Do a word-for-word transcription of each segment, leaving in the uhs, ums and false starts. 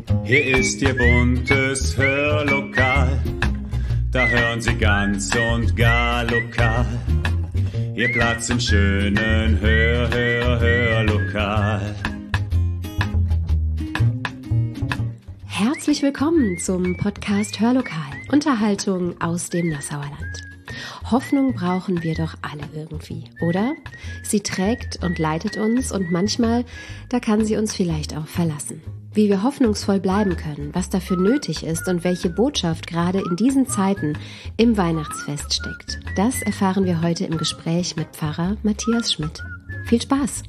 Hier ist Ihr buntes Hörlokal, da hören Sie ganz und gar lokal. Ihr Platz im schönen Hör, Hör, Hörlokal. Herzlich willkommen zum Podcast Hörlokal, Unterhaltung aus dem Nassauer Land. Hoffnung brauchen wir doch alle irgendwie, oder? Sie trägt und leitet uns und manchmal, da kann sie uns vielleicht auch verlassen. Wie wir hoffnungsvoll bleiben können, was dafür nötig ist und welche Botschaft gerade in diesen Zeiten im Weihnachtsfest steckt, das erfahren wir heute im Gespräch mit Pfarrer Matthias Schmidt. Viel Spaß!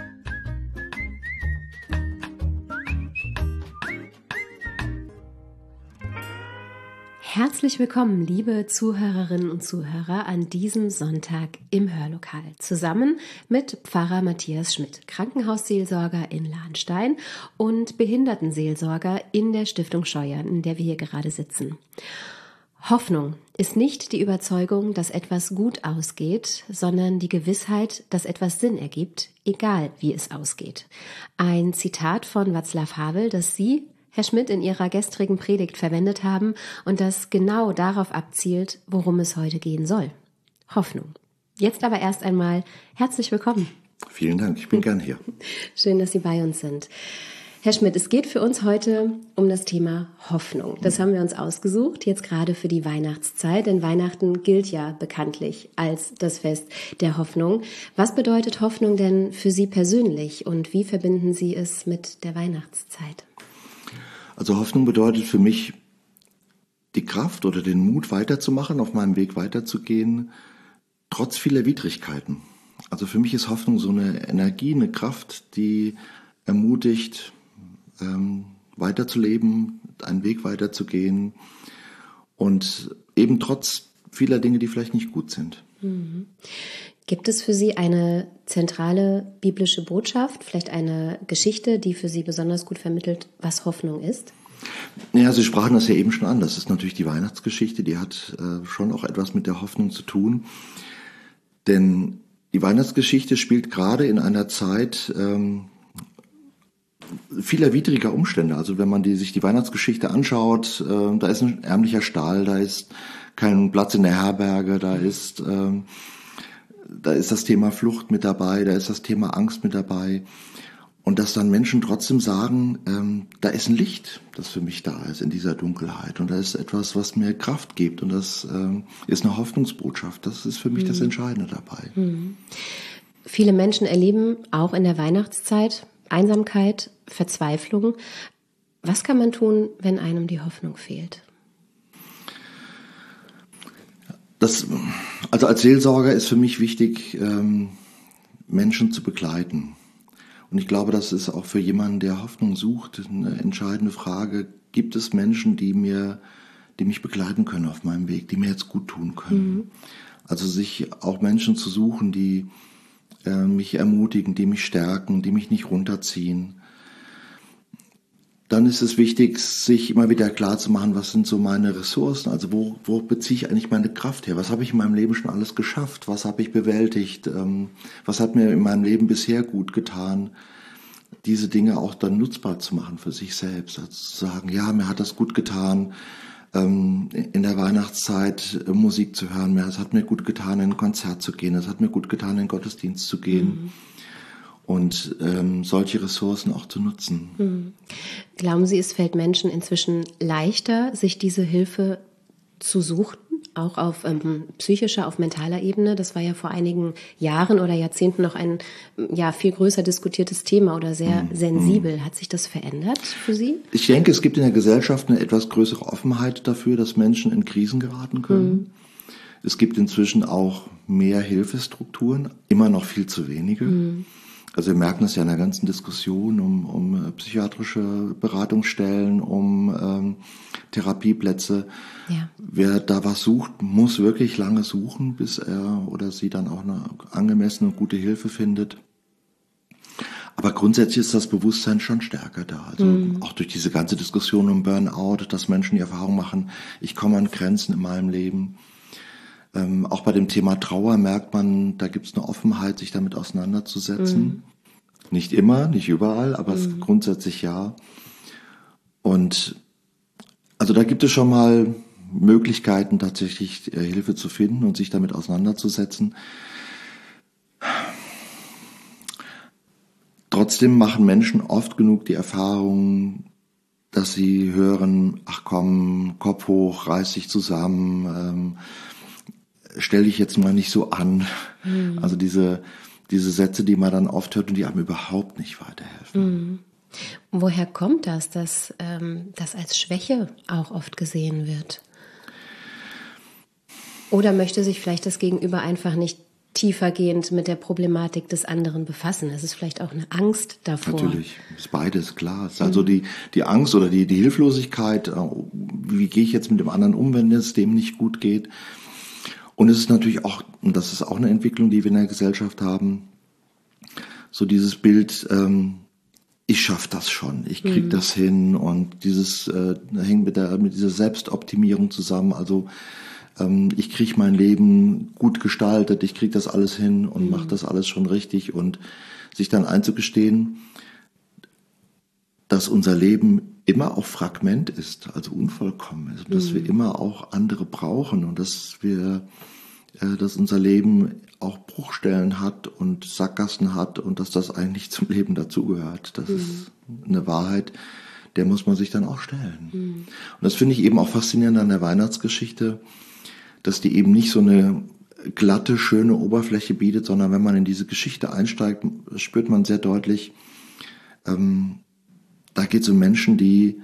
Herzlich willkommen, liebe Zuhörerinnen und Zuhörer, an diesem Sonntag im Hörlokal. Zusammen mit Pfarrer Matthias Schmidt, Krankenhausseelsorger in Lahnstein und Behindertenseelsorger in der Stiftung Scheuern, in der wir hier gerade sitzen. Hoffnung ist nicht die Überzeugung, dass etwas gut ausgeht, sondern die Gewissheit, dass etwas Sinn ergibt, egal wie es ausgeht. Ein Zitat von Václav Havel, das Sie, Herr Schmidt, in Ihrer gestrigen Predigt verwendet haben und das genau darauf abzielt, worum es heute gehen soll. Hoffnung. Jetzt aber erst einmal herzlich willkommen. Vielen Dank, ich bin gern hier. Schön, dass Sie bei uns sind. Herr Schmidt, es geht für uns heute um das Thema Hoffnung. Das haben wir uns ausgesucht, jetzt gerade für die Weihnachtszeit, denn Weihnachten gilt ja bekanntlich als das Fest der Hoffnung. Was bedeutet Hoffnung denn für Sie persönlich und wie verbinden Sie es mit der Weihnachtszeit? Also Hoffnung bedeutet für mich die Kraft oder den Mut weiterzumachen, auf meinem Weg weiterzugehen, trotz vieler Widrigkeiten. Also für mich ist Hoffnung so eine Energie, eine Kraft, die ermutigt, ähm, weiterzuleben, einen Weg weiterzugehen und eben trotz vieler Dinge, die vielleicht nicht gut sind. Mhm. Gibt es für Sie eine zentrale biblische Botschaft, vielleicht eine Geschichte, die für Sie besonders gut vermittelt, was Hoffnung ist? Ja, Sie sprachen das ja eben schon an. Das ist natürlich die Weihnachtsgeschichte, die hat äh, schon auch etwas mit der Hoffnung zu tun. Denn die Weihnachtsgeschichte spielt gerade in einer Zeit ähm, vieler widriger Umstände. Also wenn man die, sich die Weihnachtsgeschichte anschaut, äh, da ist ein ärmlicher Stall, da ist kein Platz in der Herberge, da ist... Äh, Da ist das Thema Flucht mit dabei, da ist das Thema Angst mit dabei. Und dass dann Menschen trotzdem sagen, ähm, da ist ein Licht, das für mich da ist in dieser Dunkelheit. Und da ist etwas, was mir Kraft gibt. Und das ähm, ist eine Hoffnungsbotschaft. Das ist für mich mhm. das Entscheidende dabei. Mhm. Viele Menschen erleben auch in der Weihnachtszeit Einsamkeit, Verzweiflung. Was kann man tun, wenn einem die Hoffnung fehlt? Das, also als Seelsorger ist für mich wichtig, ähm, Menschen zu begleiten. Und ich glaube, das ist auch für jemanden, der Hoffnung sucht, eine entscheidende Frage. Gibt es Menschen, die mir, die mich begleiten können auf meinem Weg, die mir jetzt gut tun können? Mhm. Also sich auch Menschen zu suchen, die äh, mich ermutigen, die mich stärken, die mich nicht runterziehen. Dann ist es wichtig, sich immer wieder klar zu machen, was sind so meine Ressourcen, also wo, wo beziehe ich eigentlich meine Kraft her? Was habe ich in meinem Leben schon alles geschafft? Was habe ich bewältigt? Ähm, was hat mir in meinem Leben bisher gut getan? Diese Dinge auch dann nutzbar zu machen für sich selbst. Also zu sagen, ja, mir hat das gut getan, ähm, in der Weihnachtszeit äh, Musik zu hören. Es hat mir gut getan, in ein Konzert zu gehen. Es hat mir gut getan, in den Gottesdienst zu gehen. Mhm. Und ähm, solche Ressourcen auch zu nutzen. Hm. Glauben Sie, es fällt Menschen inzwischen leichter, sich diese Hilfe zu suchen, auch auf ähm, psychischer, auf mentaler Ebene? Das war ja vor einigen Jahren oder Jahrzehnten noch ein ja viel größer diskutiertes Thema oder sehr hm. sensibel. Hat sich das verändert für Sie? Ich denke, es gibt in der Gesellschaft eine etwas größere Offenheit dafür, dass Menschen in Krisen geraten können. Hm. Es gibt inzwischen auch mehr Hilfestrukturen, immer noch viel zu wenige. Hm. Also wir merken das ja in der ganzen Diskussion um, um psychiatrische Beratungsstellen, um ähm, Therapieplätze. Ja. Wer da was sucht, muss wirklich lange suchen, bis er oder sie dann auch eine angemessene und gute Hilfe findet. Aber grundsätzlich ist das Bewusstsein schon stärker da. Also mhm. auch durch diese ganze Diskussion um Burnout, dass Menschen die Erfahrung machen, ich komme an Grenzen in meinem Leben. Ähm, auch bei dem Thema Trauer merkt man, da gibt es eine Offenheit, sich damit auseinanderzusetzen. Mhm. Nicht immer, nicht überall, aber mhm. es grundsätzlich ja. Und also da gibt es schon mal Möglichkeiten, tatsächlich äh, Hilfe zu finden und sich damit auseinanderzusetzen. Trotzdem machen Menschen oft genug die Erfahrung, dass sie hören, ach komm, Kopf hoch, reiß dich zusammen, ähm, stell dich jetzt mal nicht so an. Mhm. Also diese, diese Sätze, die man dann oft hört und die einem überhaupt nicht weiterhelfen. Mhm. Woher kommt das, dass ähm, das als Schwäche auch oft gesehen wird? Oder möchte sich vielleicht das Gegenüber einfach nicht tiefergehend mit der Problematik des anderen befassen? Es ist vielleicht auch eine Angst davor. Natürlich, ist beides, klar. Es ist also die, die Angst oder die, die Hilflosigkeit, wie gehe ich jetzt mit dem anderen um, wenn es dem nicht gut geht? Und es ist natürlich auch, und das ist auch eine Entwicklung, die wir in der Gesellschaft haben, so dieses Bild, ähm, ich schaffe das schon, ich krieg mhm. das hin, und dieses äh, hängt mit, der, mit dieser Selbstoptimierung zusammen, also ähm, ich krieg mein Leben gut gestaltet, ich krieg das alles hin und mhm. mache das alles schon richtig, und sich dann einzugestehen, dass unser Leben immer auch Fragment ist, also unvollkommen ist, und dass mhm. wir immer auch andere brauchen, und dass wir, äh, dass unser Leben auch Bruchstellen hat und Sackgassen hat, und dass das eigentlich zum Leben dazugehört. Das mhm. ist eine Wahrheit, der muss man sich dann auch stellen. Mhm. Und das finde ich eben auch faszinierend an der Weihnachtsgeschichte, dass die eben nicht so eine glatte, schöne Oberfläche bietet, sondern wenn man in diese Geschichte einsteigt, spürt man sehr deutlich, ähm, da geht es um Menschen, die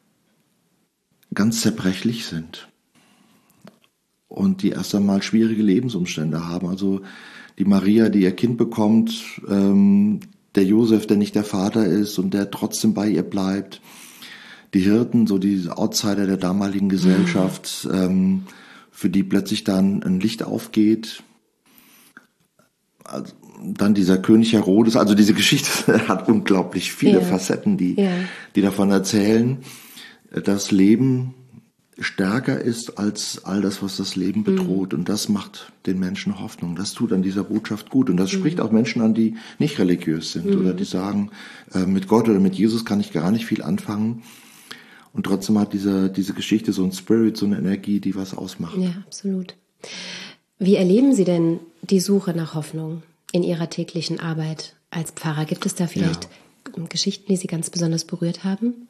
ganz zerbrechlich sind und die erst einmal schwierige Lebensumstände haben. Also die Maria, die ihr Kind bekommt, ähm, der Josef, der nicht der Vater ist und der trotzdem bei ihr bleibt, die Hirten, so die Outsider der damaligen Gesellschaft, mhm. ähm, für die plötzlich dann ein Licht aufgeht. Also, dann dieser König Herodes, also diese Geschichte hat unglaublich viele ja. Facetten, die, ja. die davon erzählen, dass Leben stärker ist als all das, was das Leben bedroht. Mhm. Und das macht den Menschen Hoffnung. Das tut an dieser Botschaft gut. Und das mhm. spricht auch Menschen an, die nicht religiös sind mhm. oder die sagen, äh, mit Gott oder mit Jesus kann ich gar nicht viel anfangen. Und trotzdem hat diese, diese Geschichte so ein Spirit, so eine Energie, die was ausmacht. Ja, absolut. Wie erleben Sie denn die Suche nach Hoffnung in Ihrer täglichen Arbeit als Pfarrer? Gibt es da vielleicht ja. Geschichten, die Sie ganz besonders berührt haben?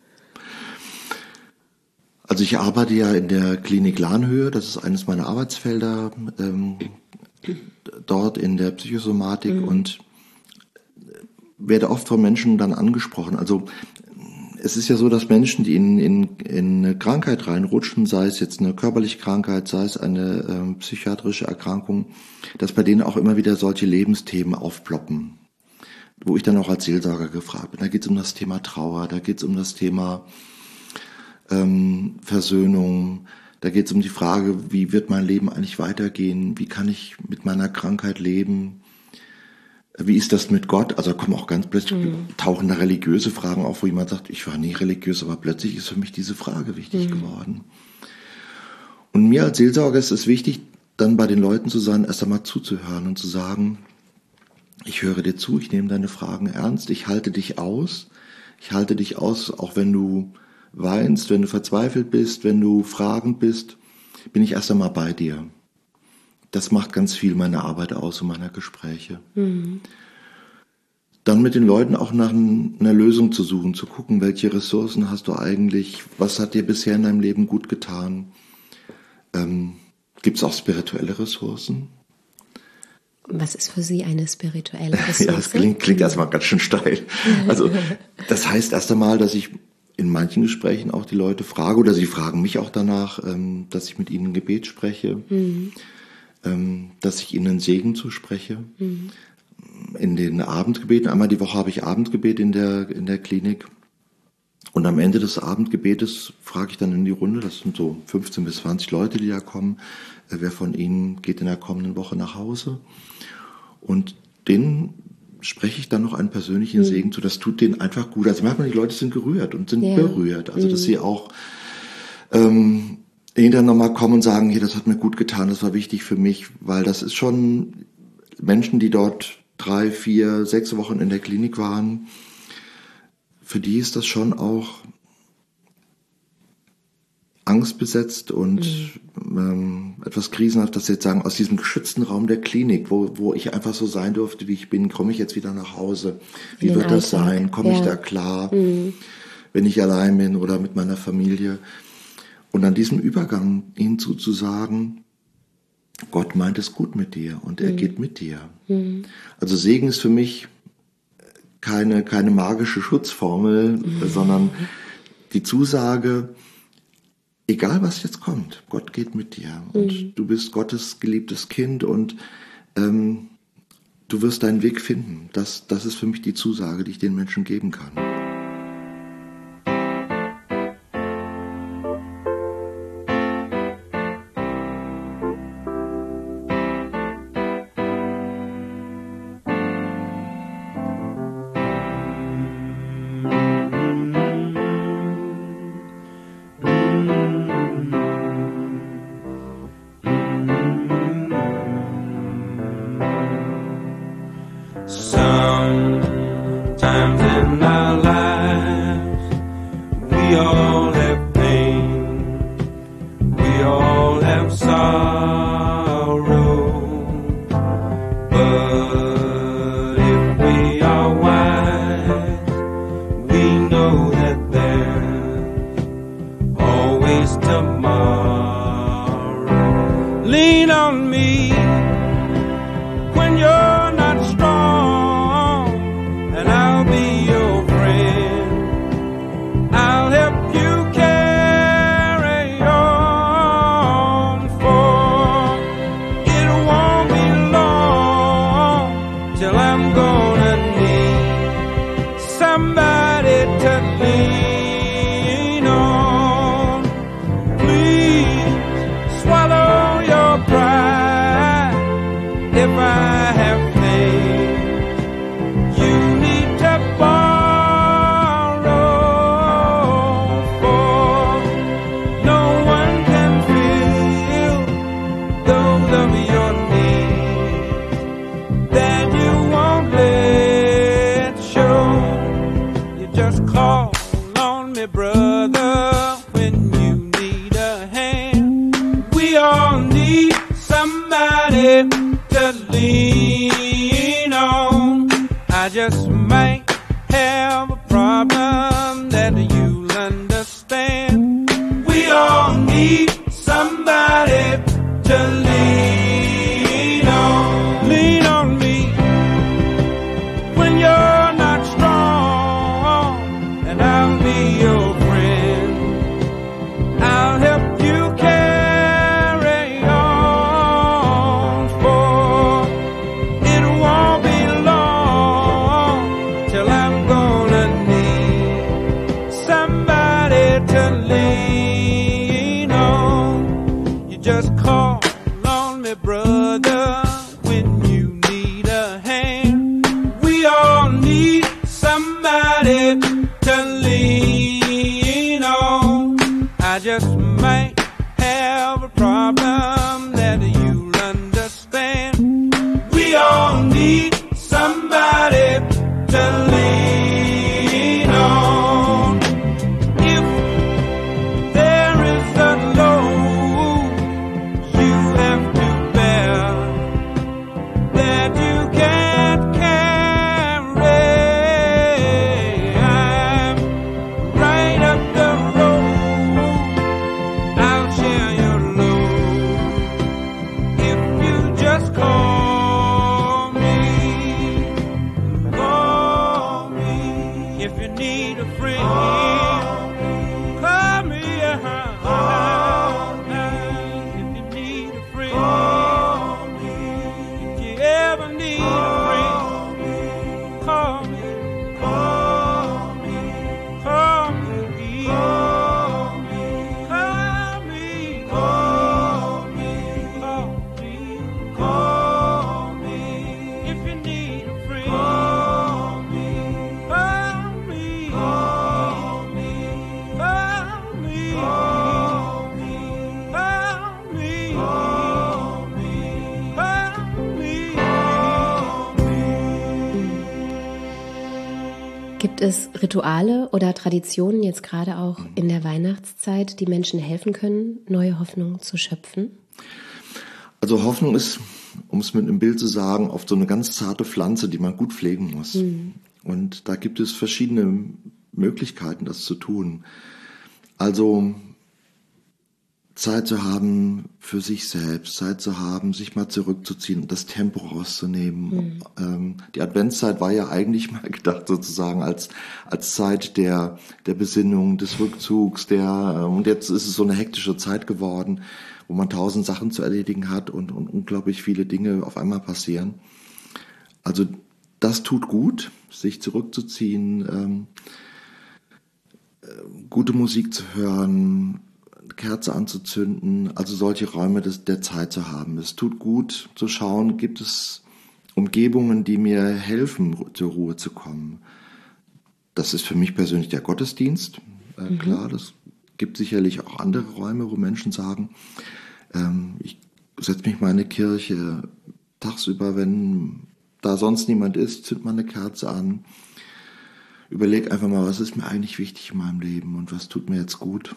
Also ich arbeite ja in der Klinik Lahnhöhe, das ist eines meiner Arbeitsfelder, ähm, dort in der Psychosomatik mhm. und werde oft von Menschen dann angesprochen. Also es ist ja so, dass Menschen, die in, in, in eine Krankheit reinrutschen, sei es jetzt eine körperliche Krankheit, sei es eine ähm, psychiatrische Erkrankung, dass bei denen auch immer wieder solche Lebensthemen aufploppen, wo ich dann auch als Seelsorger gefragt bin. Da geht es um das Thema Trauer, da geht es um das Thema ähm, Versöhnung, da geht es um die Frage, wie wird mein Leben eigentlich weitergehen, wie kann ich mit meiner Krankheit leben, wie ist das mit Gott? Also da kommen auch ganz plötzlich, mhm. tauchen da religiöse Fragen auf, wo jemand sagt, ich war nie religiös, aber plötzlich ist für mich diese Frage wichtig mhm. geworden. Und mir als Seelsorger ist es wichtig, dann bei den Leuten zu sein, erst einmal zuzuhören und zu sagen, ich höre dir zu, ich nehme deine Fragen ernst, ich halte dich aus, ich halte dich aus, auch wenn du weinst, wenn du verzweifelt bist, wenn du fragend bist, bin ich erst einmal bei dir. Das macht ganz viel meiner Arbeit aus und meiner Gespräche. Mhm. Dann mit den Leuten auch nach einer Lösung zu suchen, zu gucken, welche Ressourcen hast du eigentlich, was hat dir bisher in deinem Leben gut getan. Ähm, gibt es auch spirituelle Ressourcen? Was ist für Sie eine spirituelle Ressource? Ja, das klingt, klingt erstmal ganz schön steil. Also das heißt erst einmal, dass ich in manchen Gesprächen auch die Leute frage, oder sie fragen mich auch danach, ähm, dass ich mit ihnen ein Gebet spreche. Mhm. dass ich ihnen Segen zuspreche. Mhm. In den Abendgebeten, einmal die Woche habe ich Abendgebet in der, in der Klinik. Und am Ende des Abendgebetes frage ich dann in die Runde, das sind so fünfzehn bis zwanzig Leute, die da kommen, wer von ihnen geht in der kommenden Woche nach Hause. Und denen spreche ich dann noch einen persönlichen mhm. Segen zu. Das tut denen einfach gut. Also manchmal die Leute sind gerührt und sind ja. berührt. Also dass mhm. sie auch ähm, hinterher nochmal kommen und sagen, hier, das hat mir gut getan, das war wichtig für mich, weil das ist schon Menschen, die dort drei, vier, sechs Wochen in der Klinik waren, für die ist das schon auch angstbesetzt und mhm. ähm, etwas krisenhaft, dass Sie jetzt sagen, aus diesem geschützten Raum der Klinik, wo, wo ich einfach so sein durfte, wie ich bin, komme ich jetzt wieder nach Hause? Wie wird Alltag. das sein? Komme ja. ich da klar, mhm. wenn ich allein bin oder mit meiner Familie? Und an diesem Übergang Ihnen zuzusagen, Gott meint es gut mit dir und er mhm. geht mit dir. Mhm. Also Segen ist für mich keine, keine magische Schutzformel, mhm. sondern die Zusage, egal was jetzt kommt, Gott geht mit dir und mhm. du bist Gottes geliebtes Kind und ähm, du wirst deinen Weg finden. Das, das ist für mich die Zusage, die ich den Menschen geben kann. Gibt es Rituale oder Traditionen, jetzt gerade auch in der Weihnachtszeit, die Menschen helfen können, neue Hoffnung zu schöpfen? Also Hoffnung ist, um es mit einem Bild zu sagen, oft so eine ganz zarte Pflanze, die man gut pflegen muss. Mhm. Und da gibt es verschiedene Möglichkeiten, das zu tun. Also Zeit zu haben für sich selbst, Zeit zu haben, sich mal zurückzuziehen und das Tempo rauszunehmen. Mhm. Ähm, die Adventszeit war ja eigentlich mal gedacht sozusagen als als Zeit der der Besinnung, des Rückzugs, der und jetzt ist es so eine hektische Zeit geworden, wo man tausend Sachen zu erledigen hat und, und unglaublich viele Dinge auf einmal passieren. Also das tut gut, sich zurückzuziehen, ähm, äh, gute Musik zu hören, Kerze anzuzünden, also solche Räume des, der Zeit zu haben. Es tut gut zu schauen, gibt es Umgebungen, die mir helfen, zur Ruhe zu kommen. Das ist für mich persönlich der Gottesdienst, äh, mhm. klar, das gibt sicherlich auch andere Räume, wo Menschen sagen, ähm, ich setze mich mal in eine Kirche, tagsüber, wenn da sonst niemand ist, zünd mal eine Kerze an, überleg einfach mal, was ist mir eigentlich wichtig in meinem Leben und was tut mir jetzt gut.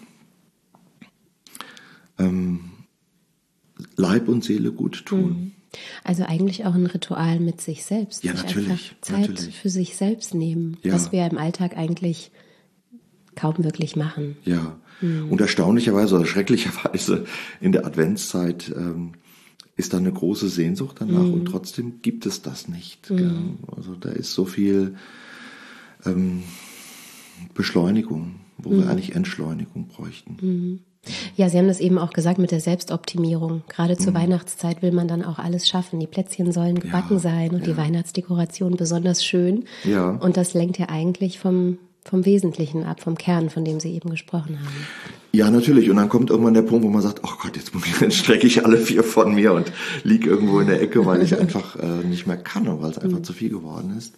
Ähm, Leib und Seele gut tun. Also eigentlich auch ein Ritual mit sich selbst. Ja, sich natürlich. Einfach Zeit natürlich. für sich selbst nehmen, ja. was wir im Alltag eigentlich kaum wirklich machen. Ja, mhm. und erstaunlicherweise oder schrecklicherweise in der Adventszeit ähm, ist da eine große Sehnsucht danach mhm. und trotzdem gibt es das nicht. Mhm. Also da ist so viel ähm, Beschleunigung, wo mhm. wir eigentlich Entschleunigung bräuchten. Mhm. Ja, Sie haben das eben auch gesagt mit der Selbstoptimierung. Gerade zur mhm. Weihnachtszeit will man dann auch alles schaffen. Die Plätzchen sollen gebacken ja, sein und ja. die Weihnachtsdekoration besonders schön. Ja. Und das lenkt ja eigentlich vom, vom Wesentlichen ab, vom Kern, von dem Sie eben gesprochen haben. Ja, natürlich. Und dann kommt irgendwann der Punkt, wo man sagt, oh Gott, jetzt, jetzt strecke ich alle vier von mir und liege irgendwo in der Ecke, weil ich einfach äh, nicht mehr kann und weil es einfach mhm. zu viel geworden ist.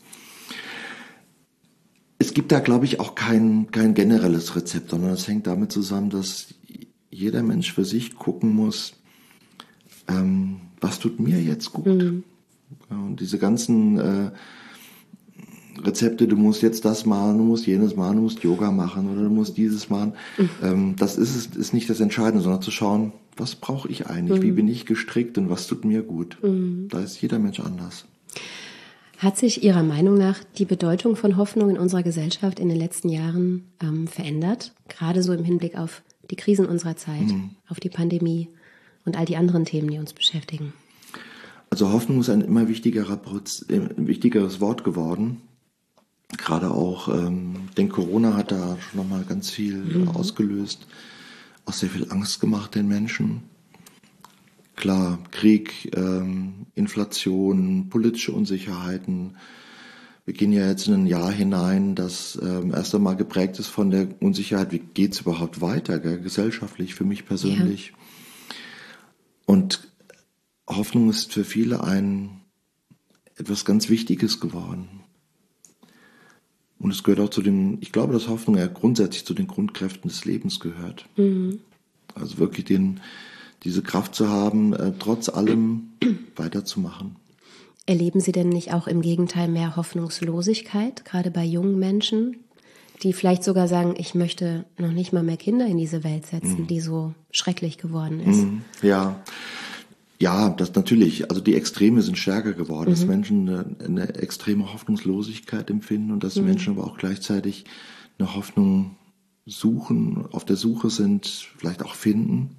Es gibt da, glaube ich, auch kein, kein generelles Rezept, sondern es hängt damit zusammen, dass jeder Mensch für sich gucken muss, ähm, was tut mir jetzt gut? Mhm. Und diese ganzen äh, Rezepte, du musst jetzt das machen, du musst jenes machen, du musst Yoga machen oder du musst dieses machen, mhm. ähm, das ist, ist nicht das Entscheidende, sondern zu schauen, was brauche ich eigentlich, mhm. wie bin ich gestrickt und was tut mir gut? Mhm. Da ist jeder Mensch anders. Hat sich Ihrer Meinung nach die Bedeutung von Hoffnung in unserer Gesellschaft in den letzten Jahren ähm, verändert? Gerade so im Hinblick auf die Krisen unserer Zeit, mhm. auf die Pandemie und all die anderen Themen, die uns beschäftigen. Also Hoffnung ist ein immer wichtigerer, ein wichtigeres Wort geworden. Gerade auch, ähm, denn Corona hat da schon nochmal ganz viel mhm. ausgelöst, auch sehr viel Angst gemacht den Menschen. Klar, Krieg, ähm, Inflation, politische Unsicherheiten. Wir gehen ja jetzt in ein Jahr hinein, das ähm, erst einmal geprägt ist von der Unsicherheit, wie geht's überhaupt weiter, gell? Gesellschaftlich, für mich persönlich. Ja. Und Hoffnung ist für viele ein etwas ganz Wichtiges geworden. Und es gehört auch zu den, ich glaube, dass Hoffnung ja grundsätzlich zu den Grundkräften des Lebens gehört. Mhm. Also wirklich den, diese Kraft zu haben, äh, trotz allem weiterzumachen. Erleben Sie denn nicht auch im Gegenteil mehr Hoffnungslosigkeit, gerade bei jungen Menschen, die vielleicht sogar sagen, ich möchte noch nicht mal mehr Kinder in diese Welt setzen, mhm. die so schrecklich geworden ist? Mhm. Ja, ja, das natürlich. Also die Extreme sind stärker geworden, mhm. dass Menschen eine, eine extreme Hoffnungslosigkeit empfinden und dass mhm. Menschen aber auch gleichzeitig eine Hoffnung suchen, auf der Suche sind, vielleicht auch finden.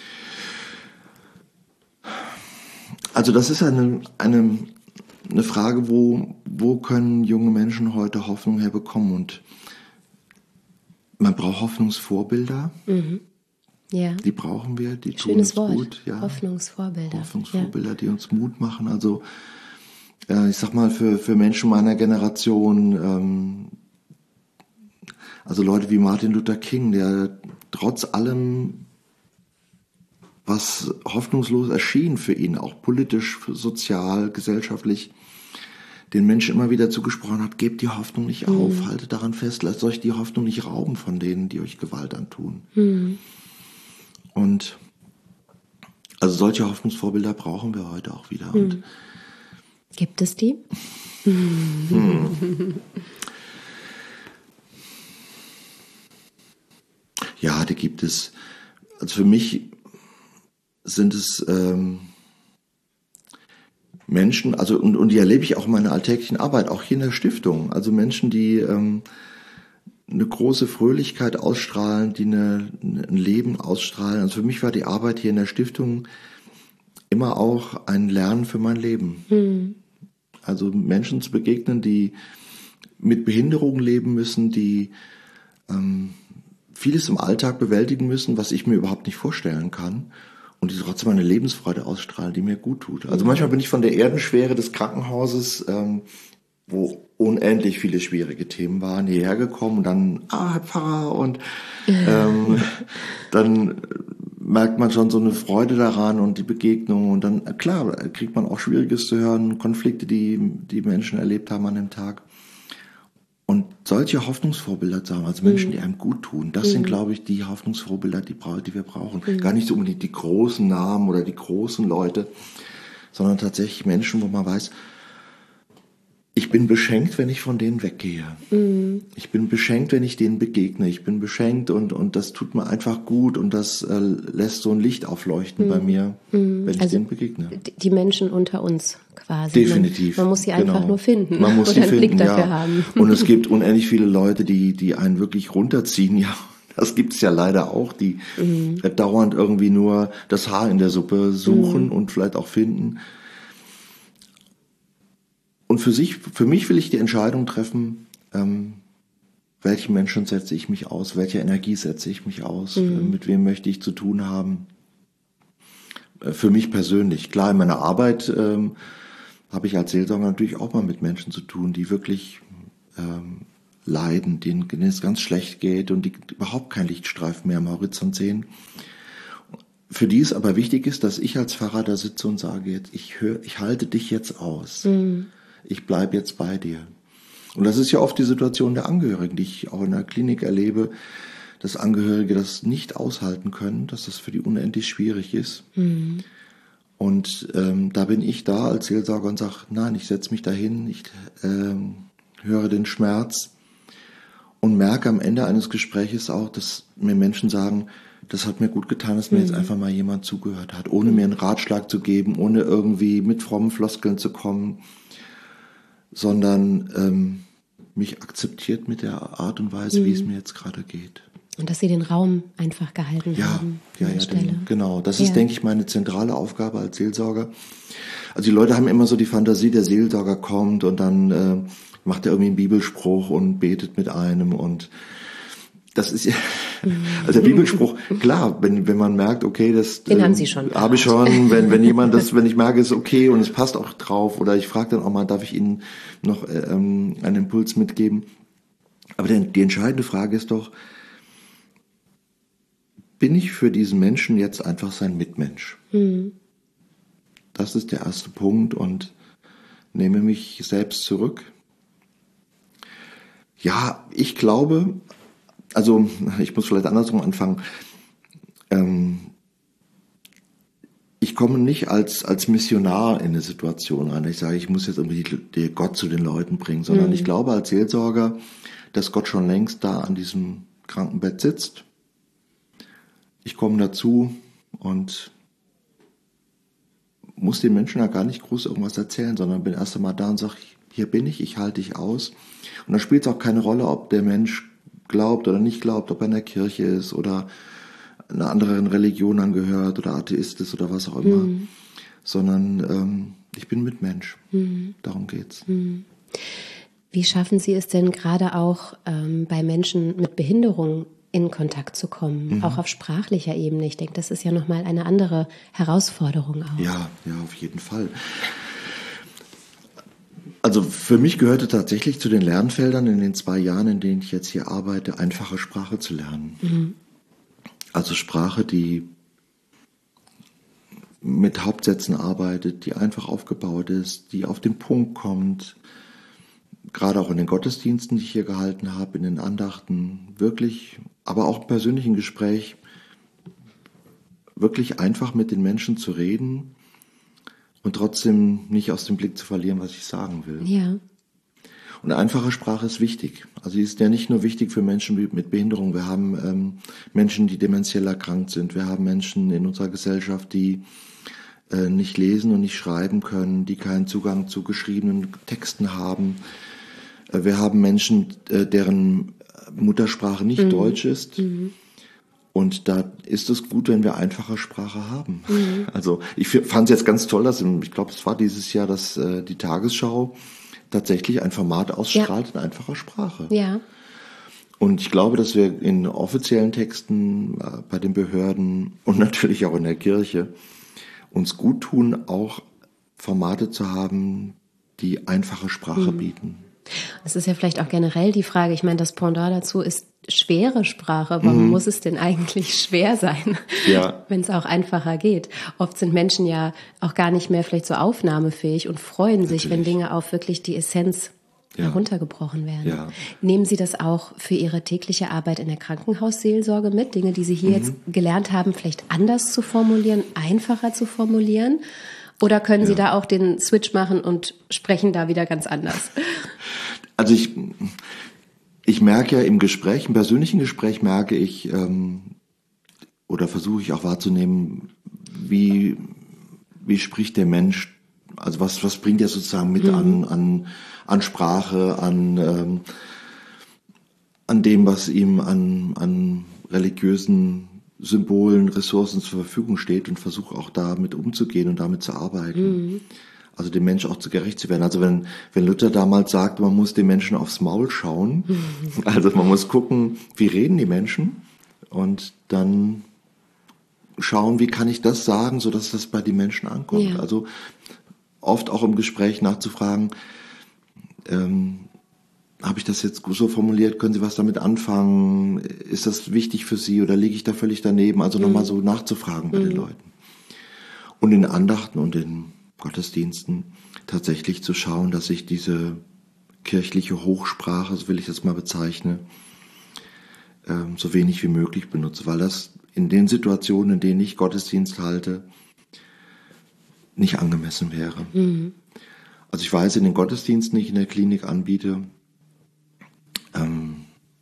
Also das ist eine, eine, eine Frage, wo, wo können junge Menschen heute Hoffnung herbekommen? Und man braucht Hoffnungsvorbilder. Mhm. Ja. Die brauchen wir, die tun Schönes uns Wort. gut. Ja. Hoffnungsvorbilder. Hoffnungsvorbilder, ja. die uns Mut machen. Also äh, ich sag mal, für, für Menschen meiner Generation, ähm, also Leute wie Martin Luther King, der trotz allem, was hoffnungslos erschien für ihn, auch politisch, sozial, gesellschaftlich, den Menschen immer wieder zugesprochen hat, gebt die Hoffnung nicht auf, mhm. haltet daran fest, lasst euch die Hoffnung nicht rauben von denen, die euch Gewalt antun. Mhm. Und also solche Hoffnungsvorbilder brauchen wir heute auch wieder. Mhm. Und gibt es die? Hm. Ja, die gibt es. Also für mich sind es ähm, Menschen, also und, und die erlebe ich auch in meiner alltäglichen Arbeit, auch hier in der Stiftung. Also Menschen, die ähm, eine große Fröhlichkeit ausstrahlen, die eine, ein Leben ausstrahlen. Also für mich war die Arbeit hier in der Stiftung immer auch ein Lernen für mein Leben. Mhm. Also Menschen zu begegnen, die mit Behinderungen leben müssen, die ähm, vieles im Alltag bewältigen müssen, was ich mir überhaupt nicht vorstellen kann. Und die trotzdem eine Lebensfreude ausstrahlen, die mir gut tut. Also mhm. manchmal bin ich von der Erdenschwere des Krankenhauses, ähm, wo unendlich viele schwierige Themen waren, hierher gekommen und dann, ah, Herr Pfarrer, und ähm, dann merkt man schon so eine Freude daran und die Begegnung und dann, klar, kriegt man auch Schwieriges zu hören, Konflikte, die die Menschen erlebt haben an dem Tag. Und solche Hoffnungsvorbilder zu haben, also Menschen, die einem gut tun, das mhm. sind, glaube ich, die Hoffnungsvorbilder, die, die wir brauchen. Mhm. Gar nicht so unbedingt die großen Namen oder die großen Leute, sondern tatsächlich Menschen, wo man weiß, ich bin beschenkt, wenn ich von denen weggehe. Mhm. Ich bin beschenkt, wenn ich denen begegne. Ich bin beschenkt und, und das tut mir einfach gut und das äh, lässt so ein Licht aufleuchten mhm. bei mir, wenn ich also denen begegne. Die Menschen unter uns quasi. Definitiv. Man, man muss sie einfach genau. nur finden. Man muss oder sie einen finden, Blick dafür ja. haben. Und es gibt unendlich viele Leute, die, die einen wirklich runterziehen. Ja, das gibt's ja leider auch, die mhm. dauernd irgendwie nur das Haar in der Suppe suchen mhm. und vielleicht auch finden. Und für sich, für mich will ich die Entscheidung treffen, ähm, welchen Menschen setze ich mich aus, welche Energie setze ich mich aus, mhm. mit wem möchte ich zu tun haben. Äh, für mich persönlich. Klar, in meiner Arbeit ähm, habe ich als Seelsorger natürlich auch mal mit Menschen zu tun, die wirklich ähm, leiden, denen, denen es ganz schlecht geht und die überhaupt kein Lichtstreifen mehr am Horizont sehen. Für die es aber wichtig ist, dass ich als Pfarrer da sitze und sage, jetzt, ich höre, ich halte dich jetzt aus. Mhm. Ich bleibe jetzt bei dir. Und das ist ja oft die Situation der Angehörigen, die ich auch in der Klinik erlebe, dass Angehörige das nicht aushalten können, dass das für die unendlich schwierig ist. Mhm. Und ähm, da bin ich da als Seelsorger und sage, nein, ich setze mich dahin, ich ähm, höre den Schmerz und merke am Ende eines Gespräches auch, dass mir Menschen sagen, das hat mir gut getan, dass mir mhm. jetzt einfach mal jemand zugehört hat, ohne mir einen Ratschlag zu geben, ohne irgendwie mit frommen Floskeln zu kommen, sondern ähm, mich akzeptiert mit der Art und Weise, mhm. wie es mir jetzt gerade geht. Und dass Sie den Raum einfach gehalten ja, haben. Ja, ja, den, genau. Das ja. ist, denke ich, meine zentrale Aufgabe als Seelsorger. Also die Leute haben immer so die Fantasie, der Seelsorger kommt und dann äh, macht er irgendwie einen Bibelspruch und betet mit einem und das ist ja, also der Bibelspruch, klar, wenn wenn man merkt, okay, das den äh, haben Sie schon. Habe ich schon, wenn wenn jemand das, wenn ich merke, ist okay und es passt auch drauf, oder ich frage dann auch mal, darf ich Ihnen noch ähm, einen Impuls mitgeben? Aber die, die entscheidende Frage ist doch, bin ich für diesen Menschen jetzt einfach sein Mitmensch? Mhm. Das ist der erste Punkt und nehme mich selbst zurück. Ja, ich glaube, also ich muss vielleicht andersrum anfangen. Ähm, ich komme nicht als als Missionar in eine Situation rein. Ich sage, ich muss jetzt irgendwie die, die Gott zu den Leuten bringen, sondern mhm. ich glaube als Seelsorger, dass Gott schon längst da an diesem Krankenbett sitzt. Ich komme dazu und muss den Menschen ja gar nicht groß irgendwas erzählen, sondern bin erst einmal da und sage, hier bin ich, ich halte dich aus. Und da spielt es auch keine Rolle, ob der Mensch glaubt oder nicht glaubt, ob er in der Kirche ist oder einer anderen Religion angehört oder Atheist ist oder was auch immer, mhm. sondern ähm, ich bin Mitmensch. Mhm. Darum geht's. Mhm. Wie schaffen Sie es denn gerade auch ähm, bei Menschen mit Behinderung in Kontakt zu kommen, mhm. auch auf sprachlicher Ebene? Ich denke, das ist ja nochmal eine andere Herausforderung auch. Ja, ja, auf jeden Fall. Also für mich gehörte tatsächlich zu den Lernfeldern in den zwei Jahren, in denen ich jetzt hier arbeite, einfache Sprache zu lernen. Mhm. Also Sprache, die mit Hauptsätzen arbeitet, die einfach aufgebaut ist, die auf den Punkt kommt. Gerade auch in den Gottesdiensten, die ich hier gehalten habe, in den Andachten, wirklich, aber auch im persönlichen Gespräch, wirklich einfach mit den Menschen zu reden und trotzdem nicht aus dem Blick zu verlieren, was ich sagen will. Ja. Und einfache Sprache ist wichtig. Also sie ist ja nicht nur wichtig für Menschen mit Behinderung. Wir haben ähm, Menschen, die dementiell erkrankt sind. Wir haben Menschen in unserer Gesellschaft, die äh, nicht lesen und nicht schreiben können, die keinen Zugang zu geschriebenen Texten haben. Äh, wir haben Menschen, äh, deren Muttersprache nicht mhm. Deutsch ist. Mhm. Und da ist es gut, wenn wir einfache Sprache haben. Mhm. Also ich fand es jetzt ganz toll, dass, ich glaube, es war dieses Jahr, dass äh, die Tagesschau tatsächlich ein Format ausstrahlt ja. in einfacher Sprache. Ja. Und ich glaube, dass wir in offiziellen Texten äh, bei den Behörden und natürlich auch in der Kirche uns gut tun, auch Formate zu haben, die einfache Sprache mhm. bieten. Das ist ja vielleicht auch generell die Frage, ich meine, das Pendant dazu ist schwere Sprache. Warum mhm. muss es denn eigentlich schwer sein, ja. wenn es auch einfacher geht? Oft sind Menschen ja auch gar nicht mehr vielleicht so aufnahmefähig und freuen sich, Natürlich. wenn Dinge auf wirklich die Essenz ja. heruntergebrochen werden. Ja. Nehmen Sie das auch für Ihre tägliche Arbeit in der Krankenhausseelsorge mit? Dinge, die Sie hier mhm. jetzt gelernt haben, vielleicht anders zu formulieren, einfacher zu formulieren? Oder können Sie ja. da auch den Switch machen und sprechen da wieder ganz anders? Also ich, ich merke ja im Gespräch, im persönlichen Gespräch merke ich, ähm, oder versuche ich auch wahrzunehmen, wie, wie spricht der Mensch, also was, was bringt er sozusagen mit mhm. an, an, an Sprache, an, ähm, an dem, was ihm an, an religiösen Symbolen, Ressourcen zur Verfügung steht, und versuche auch damit umzugehen und damit zu arbeiten. Mhm. Also dem Menschen auch zu gerecht zu werden. Also wenn, wenn Luther damals sagte, man muss den Menschen aufs Maul schauen, mhm. also man muss gucken, wie reden die Menschen, und dann schauen, wie kann ich das sagen, sodass das bei den Menschen ankommt. Ja. Also oft auch im Gespräch nachzufragen, ähm, habe ich das jetzt so formuliert, können Sie was damit anfangen? Ist das wichtig für Sie oder liege ich da völlig daneben? Also mhm. nochmal so nachzufragen bei mhm. den Leuten. Und in Andachten und in Gottesdiensten tatsächlich zu schauen, dass ich diese kirchliche Hochsprache, so will ich das mal bezeichnen, ähm, so wenig wie möglich benutze, weil das in den Situationen, in denen ich Gottesdienst halte, nicht angemessen wäre. Mhm. Also ich weiß, in den Gottesdiensten, die ich in der Klinik anbiete, ähm,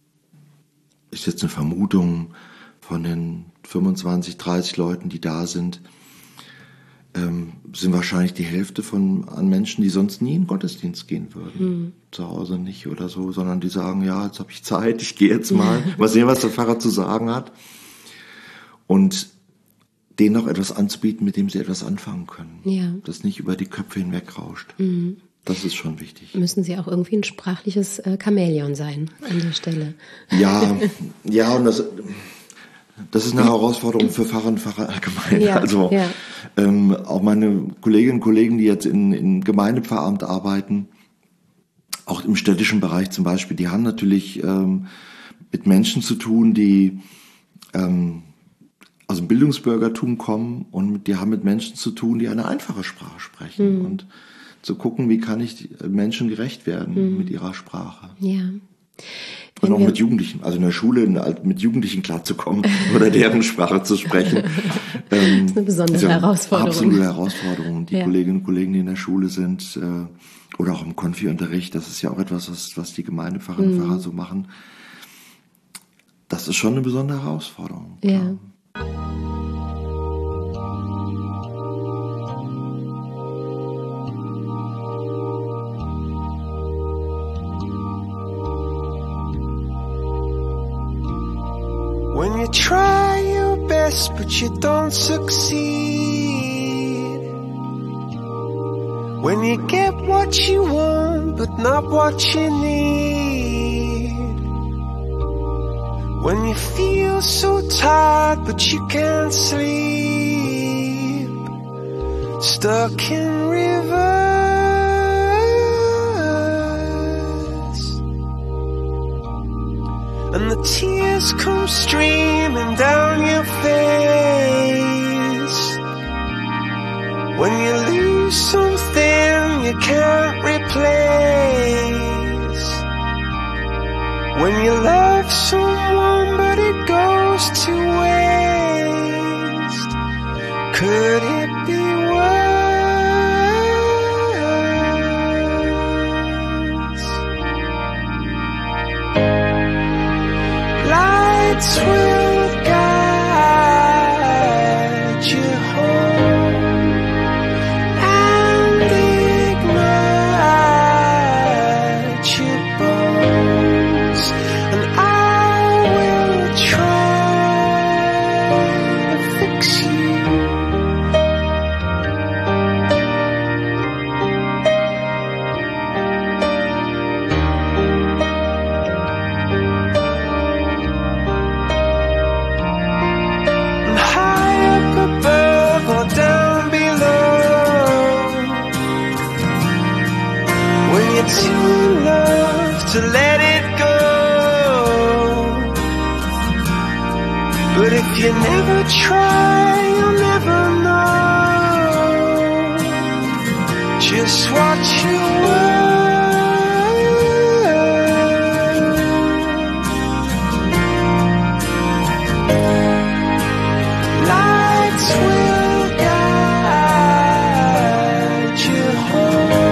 ist jetzt eine Vermutung von den fünfundzwanzig, dreißig Leuten, die da sind, ähm, sind wahrscheinlich die Hälfte von an Menschen, die sonst nie in den Gottesdienst gehen würden. Mhm. Zu Hause nicht oder so, sondern die sagen, ja, jetzt habe ich Zeit, ich gehe jetzt mal, mal sehen, was der Pfarrer zu sagen hat. Und denen noch etwas anzubieten, mit dem sie etwas anfangen können. Ja. Das nicht über die Köpfe hinweg rauscht. Mhm. Das ist schon wichtig. Müssen Sie auch irgendwie ein sprachliches äh, Chamäleon sein an der Stelle? Ja, ja, und das, das ist eine Herausforderung für Pfarrer und Pfarrer allgemein. Ja, also ja. Ähm, auch meine Kolleginnen und Kollegen, die jetzt in, in Gemeindepfarramt arbeiten, auch im städtischen Bereich zum Beispiel, die haben natürlich ähm, mit Menschen zu tun, die ähm, aus dem Bildungsbürgertum kommen, und die haben mit Menschen zu tun, die eine einfache Sprache sprechen. Mhm. Und zu gucken, wie kann ich Menschen gerecht werden mhm. mit ihrer Sprache. Ja. Und auch mit Jugendlichen, also in der Schule mit Jugendlichen klarzukommen oder deren Sprache zu sprechen. Das ist eine besondere ist Herausforderung. Absolute Herausforderung. Die ja. Kolleginnen und Kollegen, die in der Schule sind, oder auch im Konfi-Unterricht, das ist ja auch etwas, was, was die Gemeindepfarrer und Pfarrer mhm. so machen. Das ist schon eine besondere Herausforderung. Ja. Klar. When you try your best but you don't succeed, when you get what you want but not what you need, when you feel so tired but you can't sleep, stuck in reverse, and the tears come streaming down your face, when you lose something you can't replace, when you love someone but it goes to waste, could it be worse? Lights will guide you home and ignite your bones, and I will try to fix you. To love, to let it go. But if you never try, you'll never know just what you were. Lights will guide you home.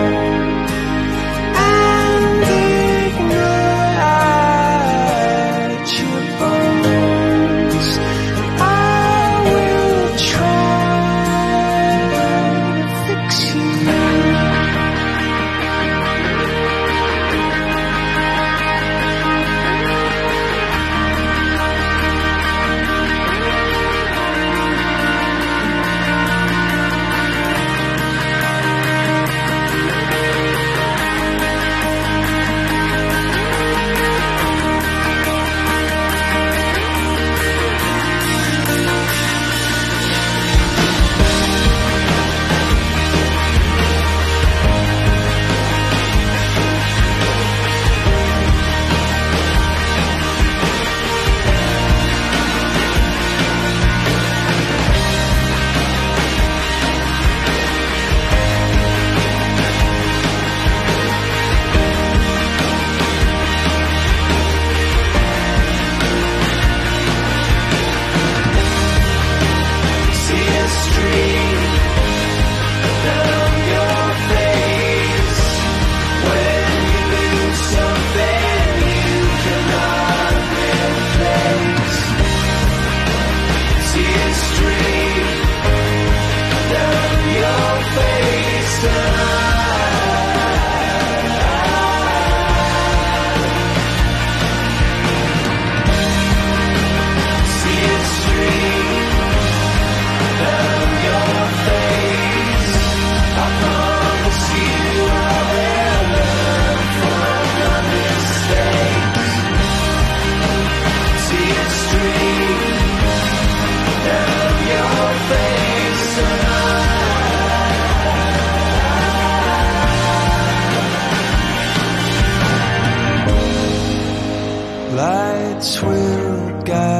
Lights will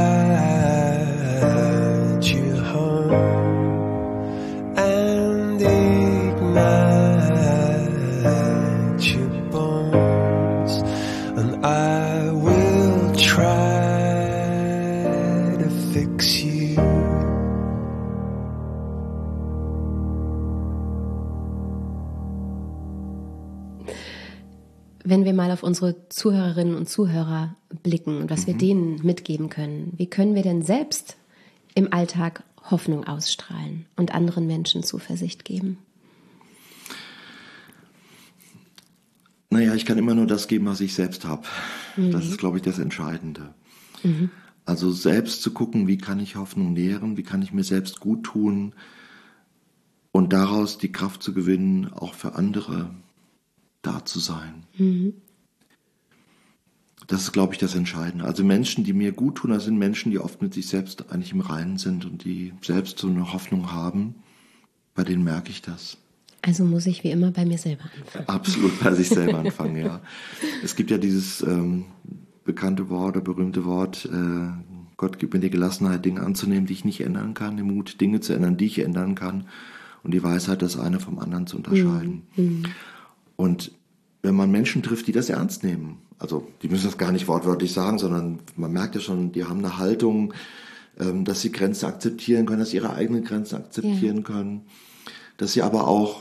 guide you home and ignite your bones, and I will try to fix you. Wenn wir mal auf unsere Zuhörerinnen und Zuhörer blicken und was wir denen mitgeben können, wie können wir denn selbst im Alltag Hoffnung ausstrahlen und anderen Menschen Zuversicht geben? Naja, ich kann immer nur das geben, was ich selbst habe. Mhm. Das ist, glaube ich, das Entscheidende. Mhm. Also selbst zu gucken, wie kann ich Hoffnung nähren, wie kann ich mir selbst gut tun und daraus die Kraft zu gewinnen, auch für andere da zu sein. Mhm. Das ist, glaube ich, das Entscheidende. Also Menschen, die mir gut tun, das sind Menschen, die oft mit sich selbst eigentlich im Reinen sind und die selbst so eine Hoffnung haben. Bei denen merke ich das. Also muss ich wie immer bei mir selber anfangen. Absolut bei sich selber anfangen, ja. Es gibt ja dieses ähm, bekannte Wort, oder berühmte Wort, äh, Gott gibt mir die Gelassenheit, Dinge anzunehmen, die ich nicht ändern kann, den Mut, Dinge zu ändern, die ich ändern kann und die Weisheit, das eine vom anderen zu unterscheiden. Mhm. Und wenn man Menschen trifft, die das ernst nehmen, also die müssen das gar nicht wortwörtlich sagen, sondern man merkt ja schon, die haben eine Haltung, ähm, dass sie Grenzen akzeptieren können, dass sie ihre eigenen Grenzen akzeptieren ja. können, dass sie aber auch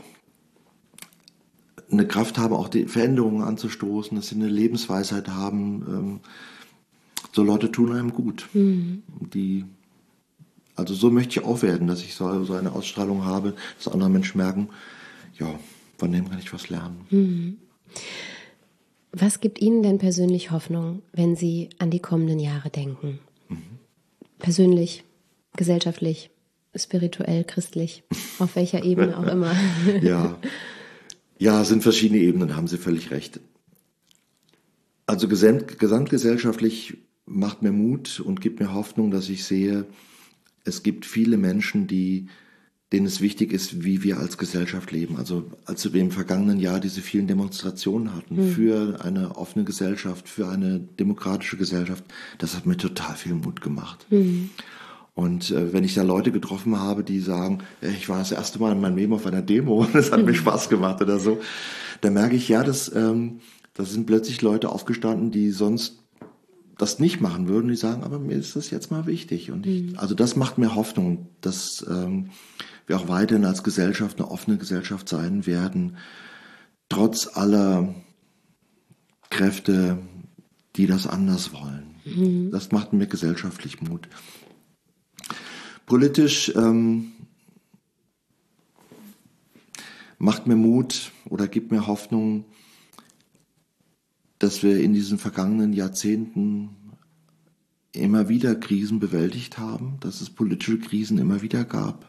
eine Kraft haben, auch die Veränderungen anzustoßen, dass sie eine Lebensweisheit haben, ähm, so Leute tun einem gut. Mhm. Die, also so möchte ich auch werden, dass ich so, so eine Ausstrahlung habe, dass andere Menschen merken, ja, von dem kann ich was lernen. Mhm. Was gibt Ihnen denn persönlich Hoffnung, wenn Sie an die kommenden Jahre denken? Mhm. Persönlich, gesellschaftlich, spirituell, christlich, auf welcher Ebene auch immer. Ja, ja, es sind verschiedene Ebenen, haben Sie völlig recht. Also gesamt, gesamtgesellschaftlich macht mir Mut und gibt mir Hoffnung, dass ich sehe, es gibt viele Menschen, die, denen es wichtig ist, wie wir als Gesellschaft leben. Also als wir im vergangenen Jahr diese vielen Demonstrationen hatten mhm. für eine offene Gesellschaft, für eine demokratische Gesellschaft, das hat mir total viel Mut gemacht. Mhm. Und äh, wenn ich da Leute getroffen habe, die sagen, ich war das erste Mal in meinem Leben auf einer Demo und es hat mhm. mir Spaß gemacht oder so, dann merke ich, ja, das, ähm, das sind plötzlich Leute aufgestanden, die sonst das nicht machen würden, die sagen, aber mir ist das jetzt mal wichtig. Und ich, mhm. also das macht mir Hoffnung, dass ähm, wir auch weiterhin als Gesellschaft eine offene Gesellschaft sein werden, trotz aller Kräfte, die das anders wollen. Mhm. Das macht mir gesellschaftlich Mut. Politisch ähm, macht mir Mut oder gibt mir Hoffnung, dass wir in diesen vergangenen Jahrzehnten immer wieder Krisen bewältigt haben, dass es politische Krisen immer wieder gab.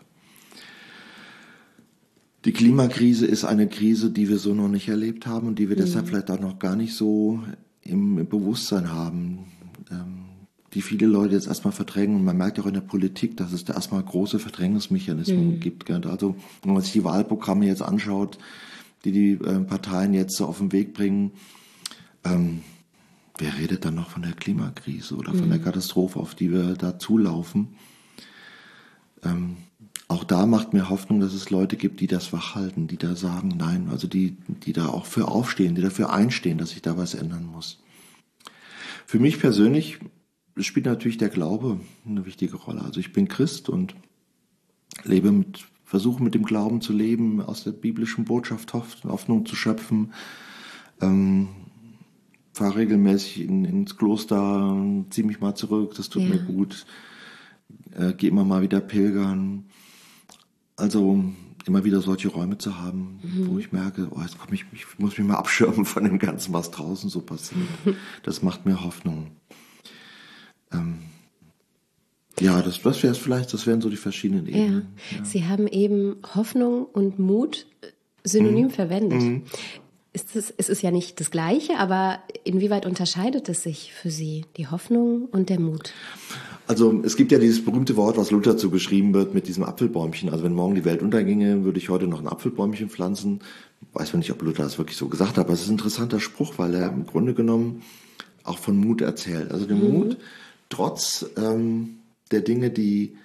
Die Klimakrise ist eine Krise, die wir so noch nicht erlebt haben und die wir mhm. deshalb vielleicht auch noch gar nicht so im Bewusstsein haben, ähm, die viele Leute jetzt erstmal verdrängen. Und man merkt auch in der Politik, dass es da erstmal große Verdrängungsmechanismen mhm. gibt. Also wenn man sich die Wahlprogramme jetzt anschaut, die die äh, Parteien jetzt so auf den Weg bringen, ähm, wer redet dann noch von der Klimakrise oder von mhm. der Katastrophe, auf die wir da zulaufen? Ähm, auch da macht mir Hoffnung, dass es Leute gibt, die das wachhalten, die da sagen, nein, also die, die da auch für aufstehen, die dafür einstehen, dass sich da was ändern muss. Für mich persönlich spielt natürlich der Glaube eine wichtige Rolle. Also ich bin Christ und lebe mit, versuche mit dem Glauben zu leben, aus der biblischen Botschaft Hoffnung zu schöpfen, ähm, fahre regelmäßig in, ins Kloster, ziehe mich mal zurück, das tut ja. mir gut, äh, gehe immer mal wieder pilgern. Also immer wieder solche Räume zu haben, mhm. wo ich merke, oh, jetzt komm ich, ich muss mich mal abschirmen von dem Ganzen, was draußen so passiert. Das macht mir Hoffnung. Ähm, ja, das, das wäre es vielleicht, das wären so die verschiedenen Ebenen. Ja. Ja. Sie haben eben Hoffnung und Mut synonym mhm. verwendet. Mhm. Ist es, es ist ja nicht das Gleiche, aber inwieweit unterscheidet es sich für Sie, die Hoffnung und der Mut? Also es gibt ja dieses berühmte Wort, was Luther zugeschrieben wird mit diesem Apfelbäumchen. Also wenn morgen die Welt unterginge, würde ich heute noch ein Apfelbäumchen pflanzen. Weiß man nicht, ob Luther das wirklich so gesagt hat, aber es ist ein interessanter Spruch, weil er im Grunde genommen auch von Mut erzählt. Also den mhm. Mut, trotz ähm, der Dinge, die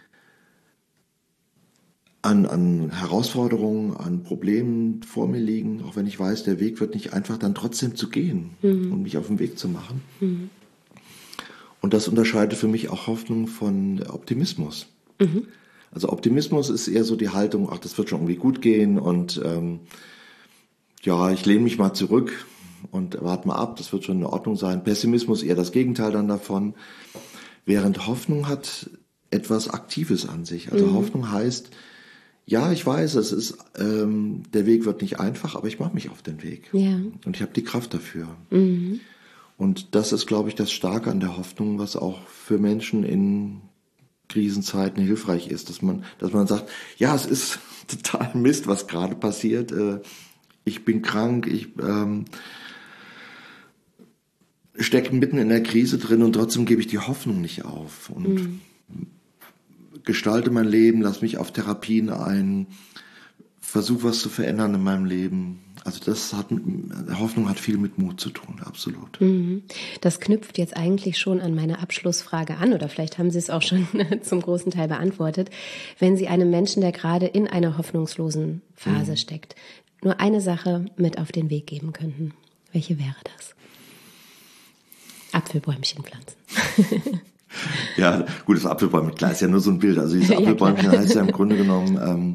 an, an Herausforderungen, an Problemen vor mir liegen, auch wenn ich weiß, der Weg wird nicht einfach, dann trotzdem zu gehen mhm. und mich auf den Weg zu machen. Mhm. Und das unterscheidet für mich auch Hoffnung von Optimismus. Mhm. Also Optimismus ist eher so die Haltung, ach, das wird schon irgendwie gut gehen und ähm, ja, ich lehne mich mal zurück und warte mal ab, das wird schon in Ordnung sein. Pessimismus eher das Gegenteil dann davon. Während Hoffnung hat etwas Aktives an sich. Also mhm. Hoffnung heißt, ja, ich weiß, es ist, ähm, der Weg wird nicht einfach, aber ich mache mich auf den Weg. Ja. Und ich habe die Kraft dafür. Mhm. Und das ist, glaube ich, das Starke an der Hoffnung, was auch für Menschen in Krisenzeiten hilfreich ist, dass man, dass man sagt, ja, es ist total Mist, was gerade passiert. Ich bin krank, ich ähm, stecke mitten in der Krise drin und trotzdem gebe ich die Hoffnung nicht auf und mhm. gestalte mein Leben, lass mich auf Therapien ein, versuche was zu verändern in meinem Leben. Also das hat, Hoffnung hat viel mit Mut zu tun, absolut. Das knüpft jetzt eigentlich schon an meine Abschlussfrage an, oder vielleicht haben Sie es auch schon zum großen Teil beantwortet. Wenn Sie einem Menschen, der gerade in einer hoffnungslosen Phase mhm. steckt, nur eine Sache mit auf den Weg geben könnten, welche wäre das? Apfelbäumchen pflanzen. Ja, gut, das Apfelbäumchen, klar, ist ja nur so ein Bild. Also dieses Apfelbäumchen ja, heißt ja im Grunde genommen, ähm,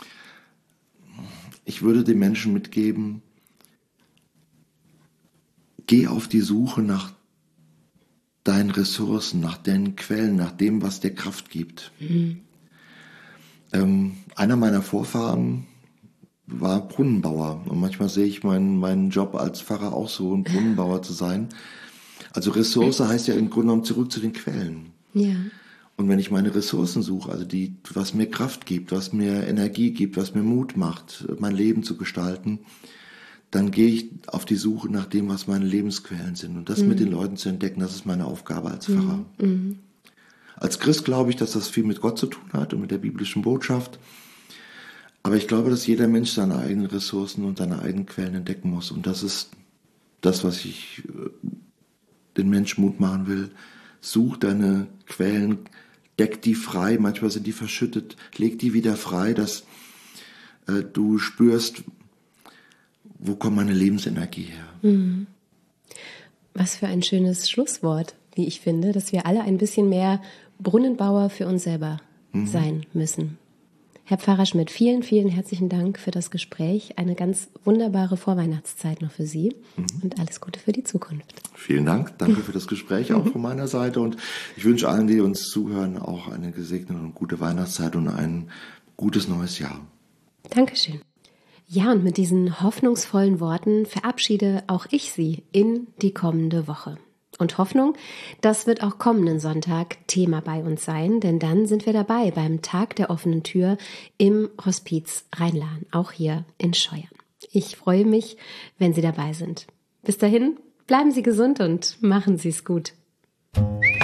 ich würde den Menschen mitgeben, geh auf die Suche nach deinen Ressourcen, nach deinen Quellen, nach dem, was dir Kraft gibt. Mhm. Ähm, einer meiner Vorfahren war Brunnenbauer. Und manchmal sehe ich meinen, meinen Job als Pfarrer auch so, ein Brunnenbauer zu sein. Also Ressource heißt ja im Grunde genommen zurück zu den Quellen. Ja. Und wenn ich meine Ressourcen suche, also die, was mir Kraft gibt, was mir Energie gibt, was mir Mut macht, mein Leben zu gestalten, dann gehe ich auf die Suche nach dem, was meine Lebensquellen sind. Und das mhm. mit den Leuten zu entdecken, das ist meine Aufgabe als Pfarrer. Mhm. Als Christ glaube ich, dass das viel mit Gott zu tun hat und mit der biblischen Botschaft. Aber ich glaube, dass jeder Mensch seine eigenen Ressourcen und seine eigenen Quellen entdecken muss. Und das ist das, was ich den Menschen Mut machen will. Such deine Quellen, deck die frei. Manchmal sind die verschüttet. Leg die wieder frei, dass äh, du spürst, wo kommt meine Lebensenergie her. Mhm. Was für ein schönes Schlusswort, wie ich finde, dass wir alle ein bisschen mehr Brunnenbauer für uns selber mhm. sein müssen. Herr Pfarrer Schmidt, vielen, vielen herzlichen Dank für das Gespräch. Eine ganz wunderbare Vorweihnachtszeit noch für Sie mhm. und alles Gute für die Zukunft. Vielen Dank. Danke für das Gespräch auch von meiner Seite. Und ich wünsche allen, die uns zuhören, auch eine gesegnete und gute Weihnachtszeit und ein gutes neues Jahr. Dankeschön. Ja, und mit diesen hoffnungsvollen Worten verabschiede auch ich Sie in die kommende Woche. Und Hoffnung, das wird auch kommenden Sonntag Thema bei uns sein, denn dann sind wir dabei beim Tag der offenen Tür im Hospiz Rheinlahn, auch hier in Scheuern. Ich freue mich, wenn Sie dabei sind. Bis dahin, bleiben Sie gesund und machen Sie es gut.